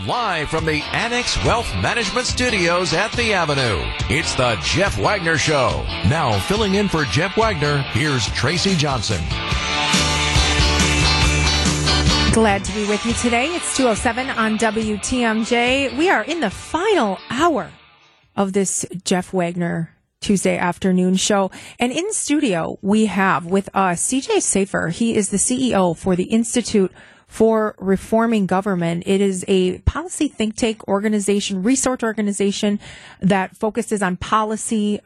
Live from the Annex Wealth Management Studios at the Avenue, it's the Jeff Wagner Show. Now, filling in for Jeff Wagner, here's Tracy Johnson. Glad to be with you today. It's 2:07 on WTMJ. We are in the final hour of this Jeff Wagner Tuesday afternoon show. And in studio, we have with us CJ Safer. He is the CEO for the Institute for Reforming Government. It is a policy think tank organization, research organization that focuses on policy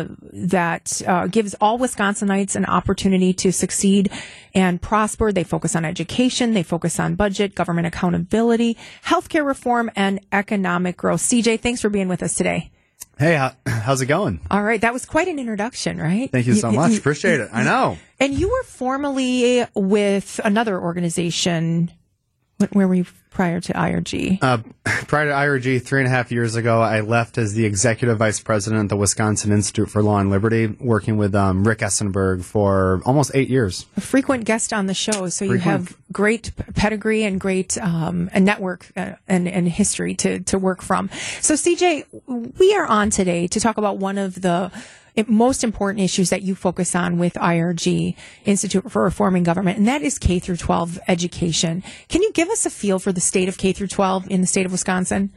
that gives all Wisconsinites an opportunity to succeed and prosper. They focus on education, they focus on budget, government accountability, healthcare reform, and economic growth. CJ, thanks for being with us today. Hey, how's it going? All right. That was quite an introduction, right? Thank you so much. Appreciate it. I know. And you were formerly with another organization. Where were you prior to IRG? Prior to IRG, 3.5 years ago, I left as the executive vice president at the Wisconsin Institute for Law and Liberty, working with Rick Essenberg for almost 8 years. A frequent guest on the show, so you have great pedigree and great a network and history to work from. So, CJ, we are on today to talk about one of the most important issues that you focus on with IRG, Institute for Reforming Government, and that is K through 12 education. Can you give us a feel for the state of K through 12 in the state of Wisconsin?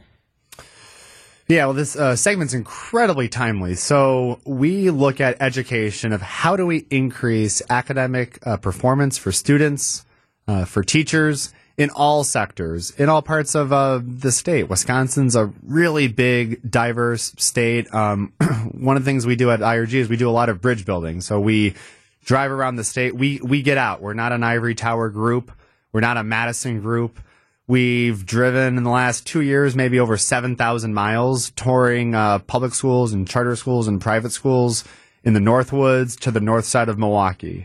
Yeah, well, this segment's incredibly timely. So we look at education of how do we increase academic performance for students, for teachers, in all sectors, in all parts of the state. Wisconsin's a really big, diverse state. One of the things we do at IRG is we do a lot of bridge building. So we drive around the state. We get out. We're not an ivory tower group. We're not a Madison group. We've driven in the last 2 years maybe over 7,000 miles, touring public schools and charter schools and private schools in the Northwoods to the north side of Milwaukee.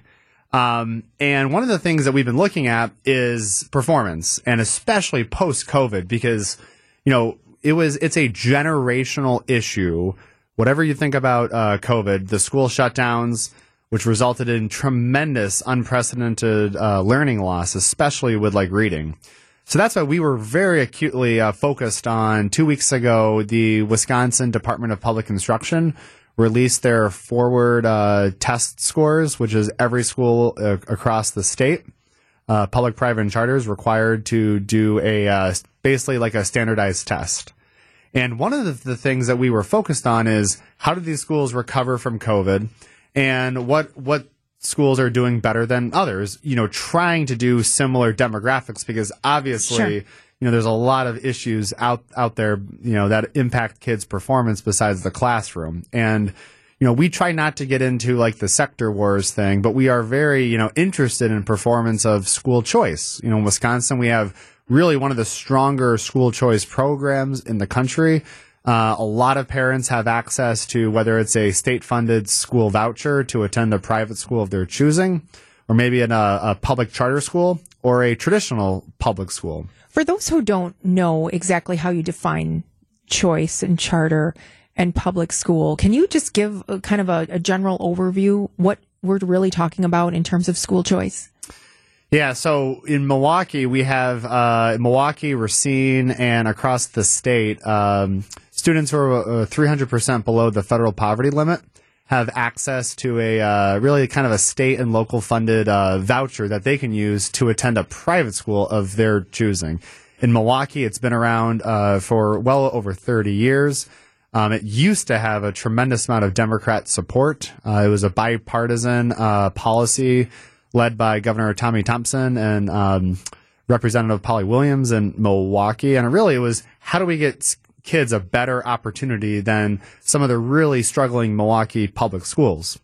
And one of the things that we've been looking at is performance, and especially post-COVID, because, you know, it's a generational issue. Whatever you think about COVID, the school shutdowns, which resulted in tremendous, unprecedented learning loss, especially with like reading. So that's why we were very acutely focused on 2 weeks ago, the Wisconsin Department of Public Instruction released their forward test scores, which is every school across the state, public, private, and charters, required to do basically like a standardized test. And one of the things that we were focused on is how did these schools recover from COVID, and what schools are doing better than others, you know, trying to do similar demographics, because obviously, sure, you know, there's a lot of issues out there, you know, that impact kids' performance besides the classroom. And, you know, we try not to get into like the sector wars thing, but we are very, you know, interested in performance of school choice. You know, in Wisconsin, we have really one of the stronger school choice programs in the country. A lot of parents have access to whether it's a state-funded school voucher to attend a private school of their choosing, or maybe in a public charter school or a traditional public school. For those who don't know exactly how you define choice and charter and public school, can you just give kind of a general overview what we're really talking about in terms of school choice? Yeah, so in Milwaukee, we have Milwaukee, Racine, and across the state, students who are 300% below the federal poverty limit have access to a really kind of a state and local funded voucher that they can use to attend a private school of their choosing. In Milwaukee, it's been around for well over 30 years. It used to have a tremendous amount of Democrat support. It was a bipartisan policy led by Governor Tommy Thompson and Representative Polly Williams in Milwaukee. And it was, how do we get kids a better opportunity than some of the really struggling Milwaukee public schools?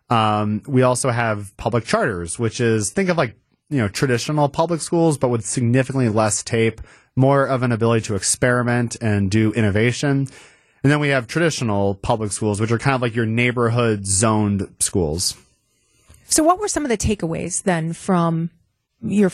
We also have public charters, which is, think of like, you know, traditional public schools, but with significantly less tape, more of an ability to experiment and do innovation. And then we have traditional public schools, which are kind of like your neighborhood zoned schools. So what were some of the takeaways then from your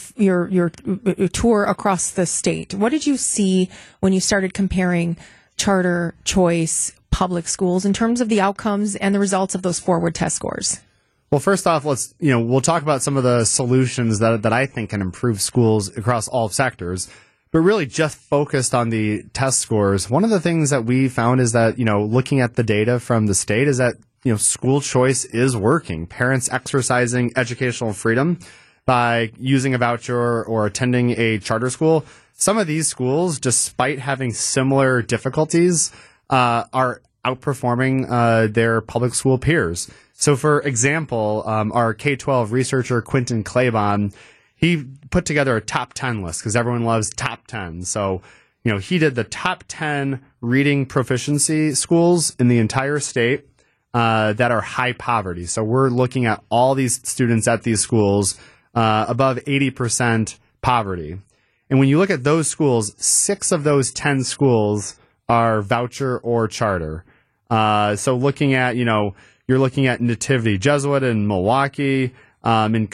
tour across the state? What did you see when you started comparing charter, choice, public schools in terms of the outcomes and the results of those forward test scores? Well, first off, we'll talk about some of the solutions that I think can improve schools across all sectors. but really just focused on the test scores. One of the things that we found is that, looking at the data from the state is that, school choice is working. Parents exercising educational freedom by using a voucher or attending a charter school. Some of these schools, despite having similar difficulties, are outperforming their public school peers. So, for example, our K-12 researcher, Quentin Claybon, he put together a top 10 list because everyone loves top 10. So, he did the top 10 reading proficiency schools in the entire state that are high poverty. So we're looking at all these students at these schools above 80% poverty. And when you look at those schools, 6 of those 10 schools are voucher or charter. So looking at, you're looking at Nativity Jesuit in Milwaukee, in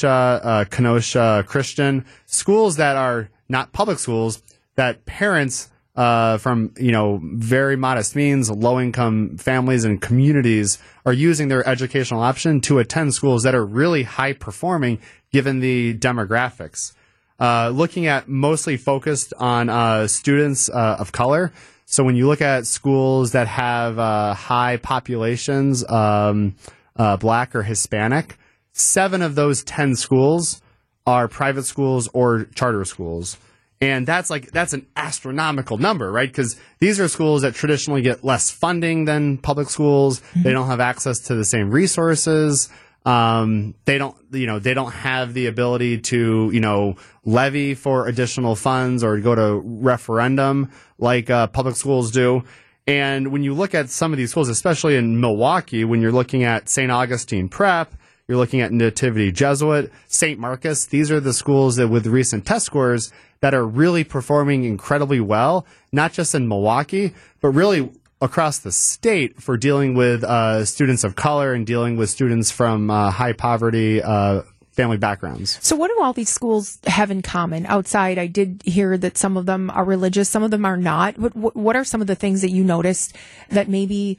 Kenosha Christian, schools that are not public schools that parents from, very modest means, low-income families and communities are using their educational option to attend schools that are really high-performing given the demographics. Looking at mostly focused on students of color. So when you look at schools that have high populations, Black or Hispanic, 7 of those 10 schools are private schools or charter schools. And that's an astronomical number, right? Because these are schools that traditionally get less funding than public schools. Mm-hmm. They don't have access to the same resources. They don't have the ability to, levy for additional funds or go to referendum like public schools do. And when you look at some of these schools, especially in Milwaukee, when you're looking at St. Augustine Prep, you're looking at Nativity Jesuit, St. Marcus, these are the schools that with recent test scores that are really performing incredibly well, not just in Milwaukee, but really across the state for dealing with students of color and dealing with students from high poverty family backgrounds. So what do all these schools have in common? Outside, I did hear that some of them are religious, some of them are not. What are some of the things that you noticed that maybe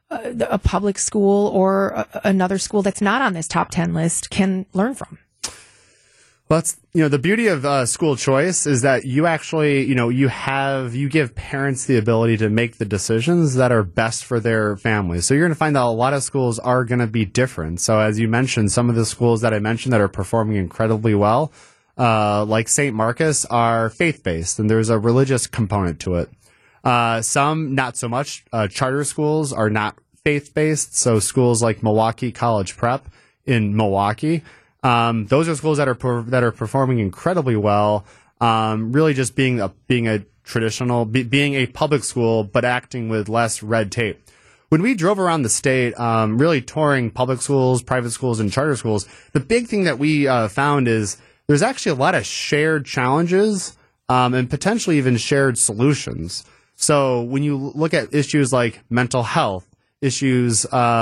a public school or another school that's not on this top 10 list can learn from? Well, that's, the beauty of school choice is that you actually, you give parents the ability to make the decisions that are best for their families. So you're going to find that a lot of schools are going to be different. So as you mentioned, some of the schools that I mentioned that are performing incredibly well, like St. Marcus, are faith-based, and there's a religious component to it. Some not so much. Charter schools are not faith-based. So schools like Milwaukee College Prep in Milwaukee, those are schools that are performing incredibly well. Really just being a traditional, being a public school, but acting with less red tape. When we drove around the state, really touring public schools, private schools, and charter schools, the big thing that we found is there's actually a lot of shared challenges and potentially even shared solutions. So when you look at issues like mental health, issues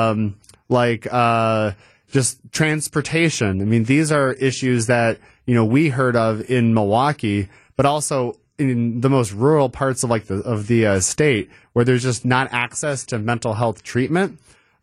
like just transportation, I mean, these are issues that, we heard of in Milwaukee, but also in the most rural parts of the state where there's just not access to mental health treatment.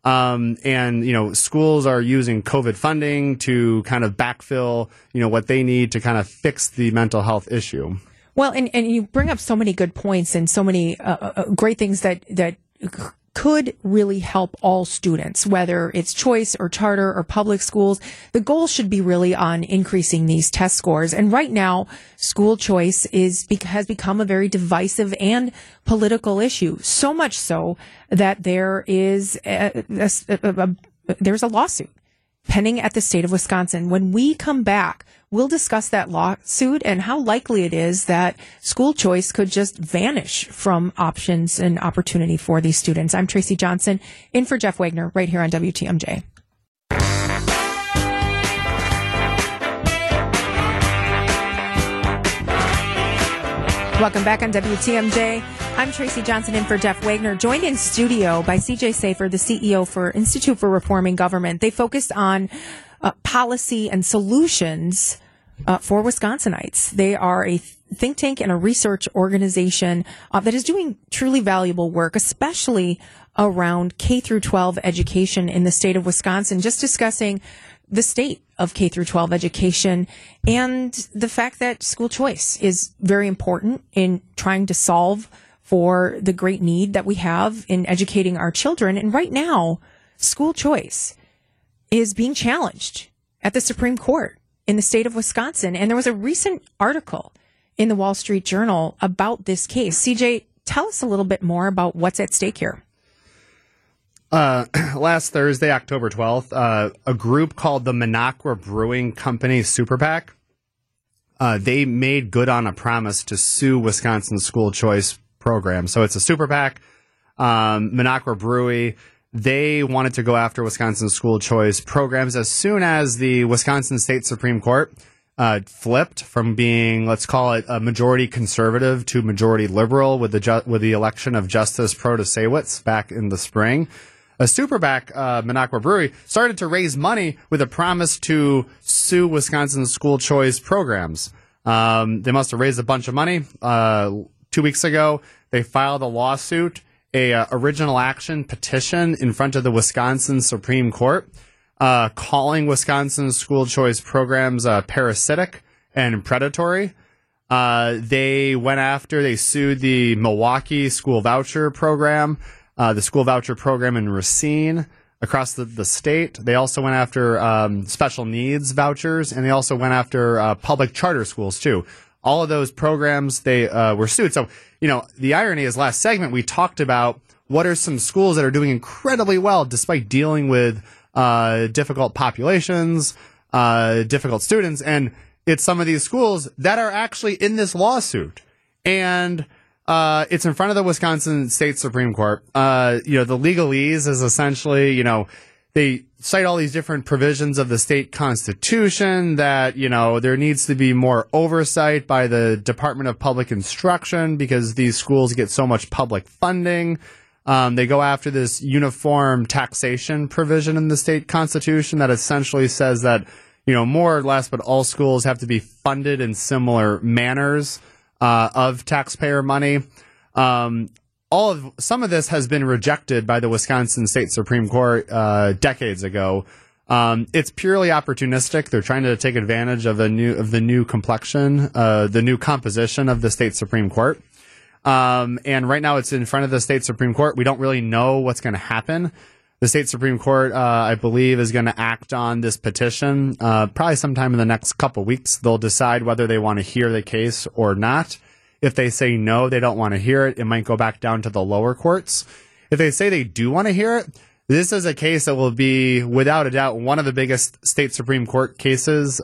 And schools are using COVID funding to kind of backfill, what they need to kind of fix the mental health issue. Well, and you bring up so many good points and so many great things that could really help all students, whether it's choice or charter or public schools. The goal should be really on increasing these test scores. And right now, school choice has become a very divisive and political issue. So much so that there is there's a lawsuit pending at the state of Wisconsin. When we come back, we'll discuss that lawsuit and how likely it is that school choice could just vanish from options and opportunity for these students. I'm Tracy Johnson, in for Jeff Wagner, right here on WTMJ. Welcome back on WTMJ. I'm Tracy Johnson, in for Jeff Wagner, joined in studio by CJ Safer, the CEO for Institute for Reforming Government. They focused on policy and solutions for Wisconsinites. They are a think tank and a research organization that is doing truly valuable work, especially around K through 12 education in the state of Wisconsin, just discussing the state of K through 12 education and the fact that school choice is very important in trying to solve for the great need that we have in educating our children. And right now, school choice is being challenged at the Supreme Court in the state of Wisconsin. And there was a recent article in the Wall Street Journal about this case. CJ, tell us a little bit more about what's at stake here. Last Thursday, October 12th, a group called the Minocqua Brewing Company Super PAC, they made good on a promise to sue Wisconsin's school choice program. So it's a Super PAC, Minocqua Brewery. They wanted to go after Wisconsin's school choice programs as soon as the Wisconsin State Supreme Court flipped from being, let's call it, a majority conservative to majority liberal with the election of Justice Protasiewicz back in the spring. A Super PAC, Minocqua Brewery, started to raise money with a promise to sue Wisconsin's school choice programs. They must have raised a bunch of money. 2 weeks ago, they filed a lawsuit, a original action petition in front of the Wisconsin Supreme Court, calling Wisconsin's school choice programs parasitic and predatory. They sued the Milwaukee school voucher program, the school voucher program in Racine across the state. They also went after special needs vouchers, and they also went after public charter schools, too. All of those programs, they were sued. So, the irony is last segment, we talked about what are some schools that are doing incredibly well despite dealing with difficult populations, difficult students, and it's some of these schools that are actually in this lawsuit. And it's in front of the Wisconsin State Supreme Court. The legalese is essentially, they cite all these different provisions of the state constitution that, there needs to be more oversight by the Department of Public Instruction because these schools get so much public funding. They go after this uniform taxation provision in the state constitution that essentially says that, more or less, but all schools have to be funded in similar manners of taxpayer money. Some of this has been rejected by the Wisconsin State Supreme Court decades ago. It's purely opportunistic. They're trying to take advantage of the new complexion, the new composition of the State Supreme Court. And right now it's in front of the State Supreme Court. We don't really know what's going to happen. The State Supreme Court, I believe, is going to act on this petition probably sometime in the next couple weeks. They'll decide whether they want to hear the case or not. If they say no, they don't want to hear it, it might go back down to the lower courts. If they say they do want to hear it, this is a case that will be, without a doubt, one of the biggest state Supreme Court cases,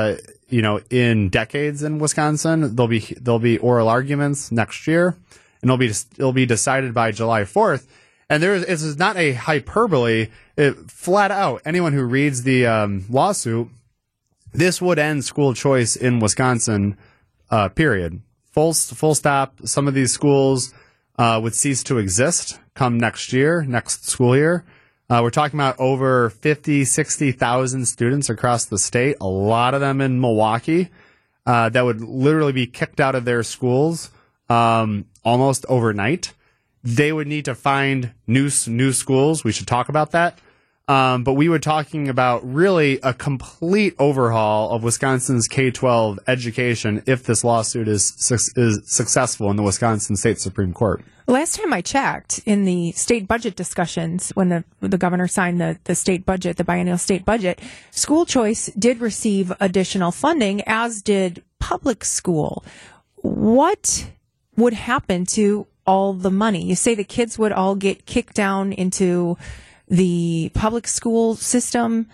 in decades in Wisconsin. There'll be oral arguments next year, and it'll be decided by July 4th. And it's not a hyperbole. Flat out, anyone who reads the lawsuit, this would end school choice in Wisconsin. Period. Full stop. Some of these schools would cease to exist come next school year. We're talking about over 60,000 students across the state, a lot of them in Milwaukee, that would literally be kicked out of their schools almost overnight. They would need to find new schools. We should talk about that. But we were talking about really a complete overhaul of Wisconsin's K-12 education if this lawsuit is successful in the Wisconsin State Supreme Court. Last time I checked, in the state budget discussions, when the governor signed the state budget, the biennial state budget, school choice did receive additional funding, as did public school. What would happen to all the money? You say the kids would all get kicked down into the public school system.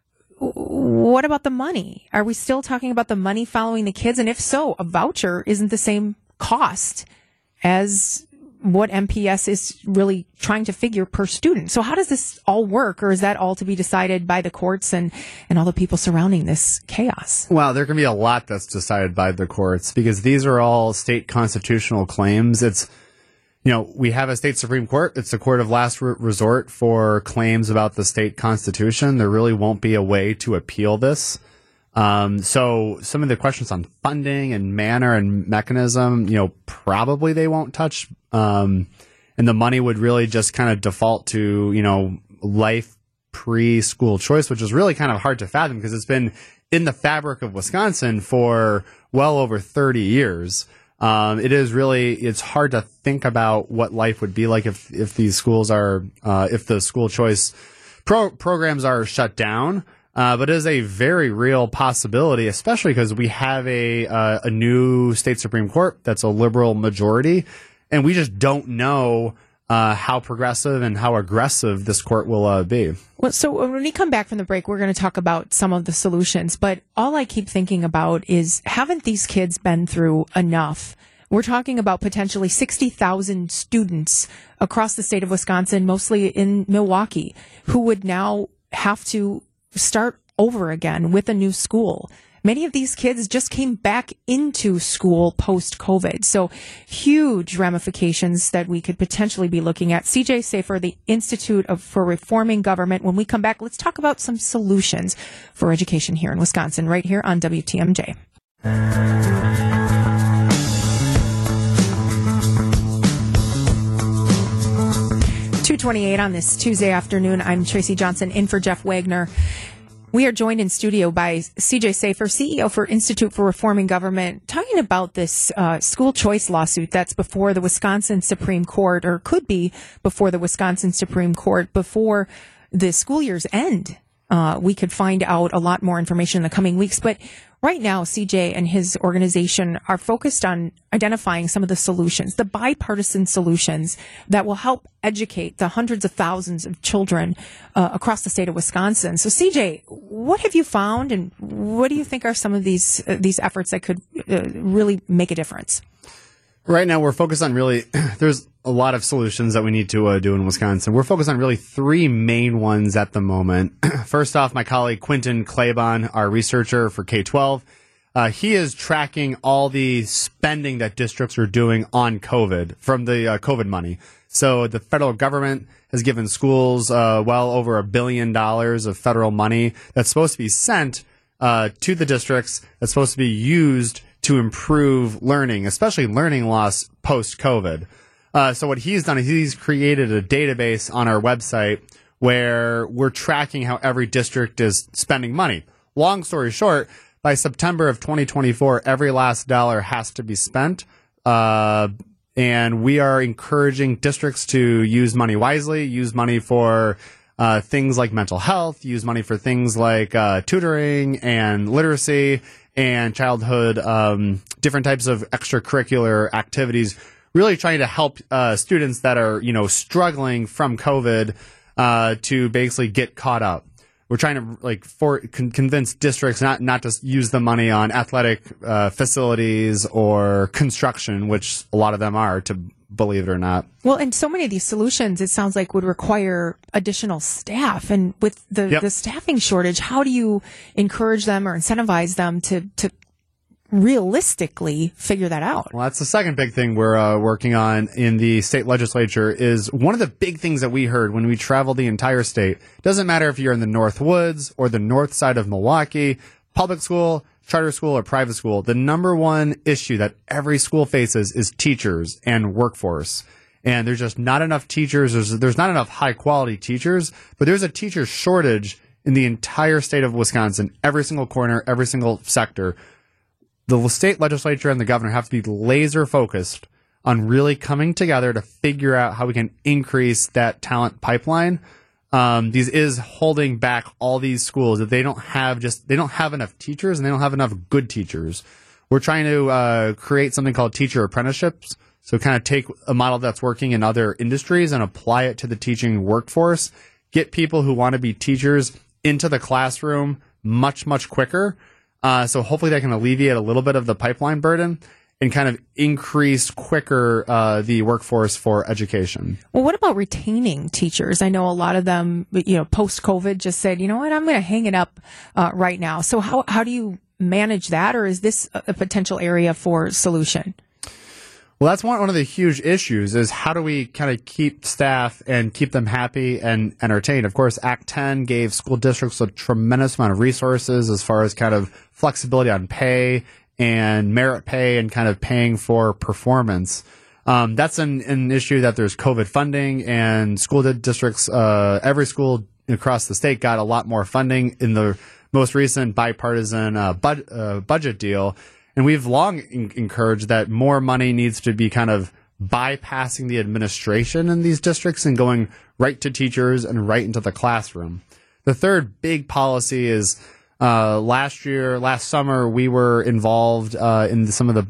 What about the money? Are we still talking about the money following the kids? And if so, a voucher isn't the same cost as what MPS is really trying to figure per student. So how does this all work? Or is that all to be decided by the courts and all the people surrounding this chaos? Well, there can be a lot that's decided by the courts because these are all state constitutional claims. It's, we have a state Supreme Court. It's a court of last resort for claims about the state constitution. There really won't be a way to appeal this. So some of the questions on funding and manner and mechanism, probably they won't touch. And the money would really just kind of default to, life pre-school choice, which is really kind of hard to fathom because it's been in the fabric of Wisconsin for well over 30 years. It's hard to think about what life would be like if these schools are, if the school choice programs are shut down. But it is a very real possibility, especially because we have a new state Supreme Court that's a liberal majority, and we just don't know how progressive and how aggressive this court will be. Well, so when we come back from the break, we're going to talk about some of the solutions. But all I keep thinking about is, haven't these kids been through enough? We're talking about potentially 60,000 students across the state of Wisconsin, mostly in Milwaukee, who would now have to start over again with a new school. Many of these kids just came back into school post-COVID. So huge ramifications that we could potentially be looking at. CJ Safer, the Institute for Reforming Government. When we come back, let's talk about some solutions for education here in Wisconsin, right here on WTMJ. 2:28 on this Tuesday afternoon. I'm Tracy Johnson in for Jeff Wagner. We are joined in studio by CJ Safer, CEO for Institute for Reforming Government, talking about this school choice lawsuit that's before the Wisconsin Supreme Court, or could be before the Wisconsin Supreme Court before the school year's end. We could find out a lot more information in the coming weeks. But right now, CJ and his organization are focused on identifying some of the solutions, the bipartisan solutions that will help educate the hundreds of thousands of children across the state of Wisconsin. So, CJ, what have you found, and what do you think are some of these efforts that could really make a difference? Right now, we're focused on there's a lot of solutions that we need to do in Wisconsin. We're focused on really three main ones at the moment. First off, my colleague Quentin Claybon, our researcher for K-12, he is tracking all the spending that districts are doing on COVID from the COVID money. So the federal government has given schools well over $1 billion of federal money that's supposed to be sent to the districts, that's supposed to be used to improve learning, especially learning loss post-COVID. So what he's done is he's created a database on our website where we're tracking how every district is spending money. Long story short, by September of 2024, every last dollar has to be spent. And we are encouraging districts to use money wisely, use money for things like mental health, use money for things like tutoring and literacy and childhood, different types of extracurricular activities, really trying to help students that are, struggling from COVID to basically get caught up. We're trying to convince districts not to use the money on athletic facilities or construction, which a lot of them are, to believe it or not. Well, and so many of these solutions, it sounds like, would require additional staff. And with the staffing shortage, how do you encourage them or incentivize them to realistically figure that out? Well, that's the second big thing we're working on in the state legislature. Is one of the big things that we heard when we traveled the entire state. Doesn't matter if you're in the North Woods or the north side of Milwaukee, public school, charter school, or private school, the number one issue that every school faces is teachers and workforce. And there's just not enough teachers. There's not enough high quality teachers, but there's a teacher shortage in the entire state of Wisconsin, every single corner, every single sector. The state legislature and the governor have to be laser focused on really coming together to figure out how we can increase that talent pipeline. These is holding back all these schools that they don't have enough teachers and they don't have enough good teachers. We're trying to create something called teacher apprenticeships. So kind of take a model that's working in other industries and apply it to the teaching workforce, get people who want to be teachers into the classroom much, much quicker. So hopefully that can alleviate a little bit of the pipeline burden and kind of increase quicker the workforce for education. Well, what about retaining teachers? I know a lot of them, post-COVID just said, you know what, I'm going to hang it up right now. So how do you manage that, or is this a potential area for solution? Well, that's one of the huge issues is how do we kind of keep staff and keep them happy and entertained? Of course, Act 10 gave school districts a tremendous amount of resources as far as kind of flexibility on pay and merit pay and kind of paying for performance. That's an issue that there's COVID funding, and school districts, every school across the state got a lot more funding in the most recent bipartisan budget deal. And we've long encouraged that more money needs to be kind of bypassing the administration in these districts and going right to teachers and right into the classroom. The third big policy is last summer, we were involved in some of the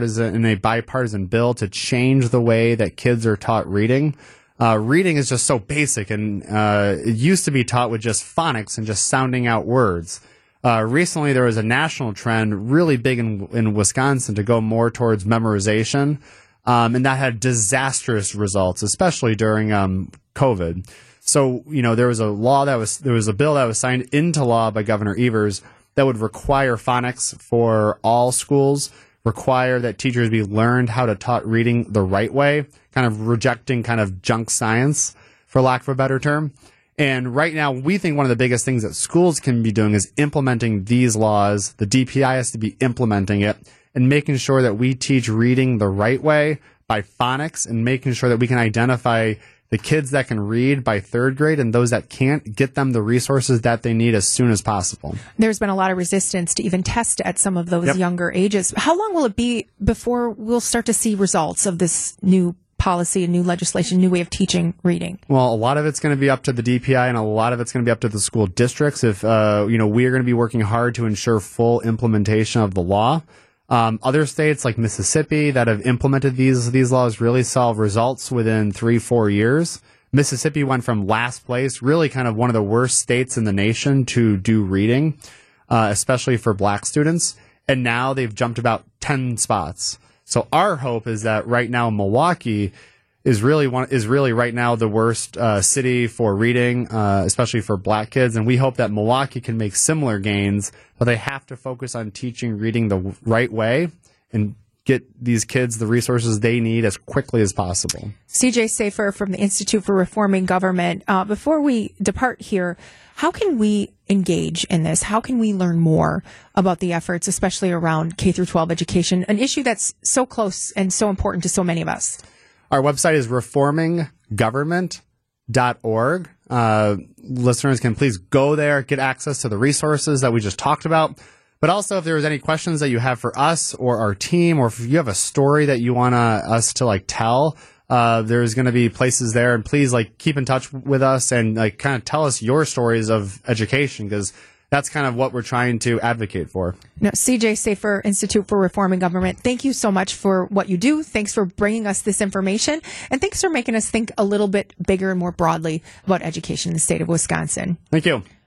bipartisan bill to change the way that kids are taught reading. Reading is just so basic, and it used to be taught with just phonics and just sounding out words. Recently, there was a national trend really big in Wisconsin to go more towards memorization, and that had disastrous results, especially during COVID. So, there was a bill that was signed into law by Governor Evers that would require phonics for all schools, require that teachers be learned how to taught reading the right way, kind of rejecting kind of junk science, for lack of a better term. And right now, we think one of the biggest things that schools can be doing is implementing these laws. The DPI has to be implementing it and making sure that we teach reading the right way by phonics, and making sure that we can identify the kids that can read by third grade and those that can't, get them the resources that they need as soon as possible. There's been a lot of resistance to even test at some of those younger ages. How long will it be before we'll start to see results of this new policy and new legislation, new way of teaching reading? Well, a lot of it's going to be up to the DPI, and a lot of it's going to be up to the school districts. If, we are going to be working hard to ensure full implementation of the law. Other states like Mississippi that have implemented these laws really saw results within 3-4 years. Mississippi went from last place, really kind of one of the worst states in the nation to do reading, especially for black students. And now they've jumped about 10 spots. So our hope is that right now Milwaukee is really right now the worst city for reading, especially for black kids. And we hope that Milwaukee can make similar gains, but they have to focus on teaching reading the right way and get these kids the resources they need as quickly as possible. CJ Safer from the Institute for Reforming Government. Before we depart here, how can we engage in this? How can we learn more about the efforts, especially around K through 12 education, an issue that's so close and so important to so many of us? Our website is reforminggovernment.org. Listeners can please go there, get access to the resources that we just talked about. But also, if there's any questions that you have for us or our team, or if you have a story that you want us to tell, there's going to be places there. And please keep in touch with us and kind of tell us your stories of education, because that's kind of what we're trying to advocate for. Now, CJ Safer, Institute for Reforming Government, thank you so much for what you do. Thanks for bringing us this information. And thanks for making us think a little bit bigger and more broadly about education in the state of Wisconsin. Thank you.